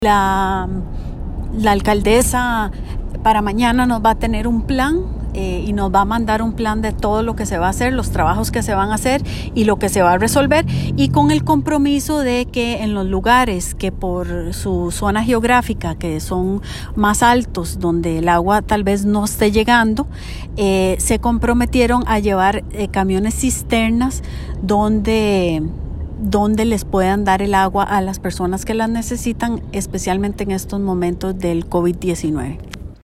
La alcaldesa para mañana nos va a tener un plan y nos va a mandar un plan de todo lo que se va a hacer, los trabajos que se van a hacer y lo que se va a resolver, y con el compromiso de que en los lugares que por su zona geográfica, que son más altos, donde el agua tal vez no esté llegando, se comprometieron a llevar camiones cisternas donde les puedan dar el agua a las personas que las necesitan, especialmente en estos momentos del COVID-19.